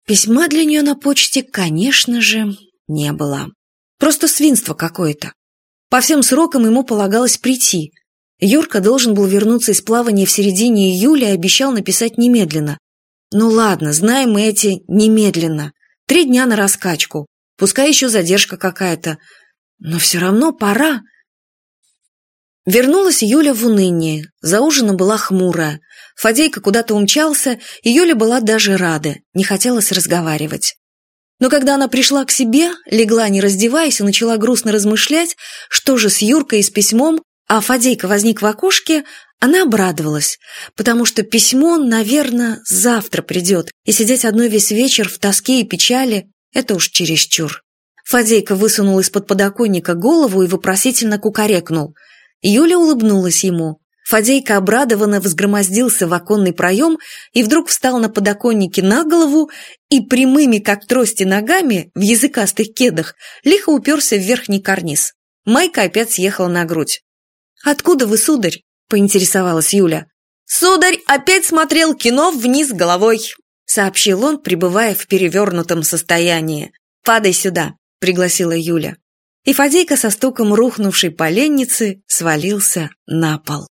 Письма для нее на почте, конечно же, не было. Просто свинство какое-то. По всем срокам ему полагалось прийти. Юрка должен был вернуться из плавания в середине июля и обещал написать немедленно. Ну ладно, знаем мы эти «немедленно». 3 дня на раскачку. Пускай еще задержка какая-то. Но все равно пора. Вернулась Юля в уныние. За ужином была хмурая. Фадейка куда-то умчался, и Юля была даже рада, не хотелось разговаривать. Но когда она пришла к себе, легла не раздеваясь и начала грустно размышлять, что же с Юркой и с письмом, а Фадейка возник в окошке, она обрадовалась, потому что письмо, наверное, завтра придет, и сидеть одной весь вечер в тоске и печали – это уж чересчур. Фадейка высунул из-под подоконника голову и вопросительно кукарекнул. Юля улыбнулась ему. Фадейка обрадованно взгромоздился в оконный проем и вдруг встал на подоконнике на голову и прямыми, как трости, ногами в языкастых кедах лихо уперся в верхний карниз. Майка опять съехала на грудь. «Откуда вы, сударь?» – поинтересовалась Юля. «Сударь опять смотрел кино вниз головой», – сообщил он, пребывая в перевернутом состоянии. «Падай сюда», – пригласила Юля. И Фадейка со стуком рухнувшей поленницы свалился на пол.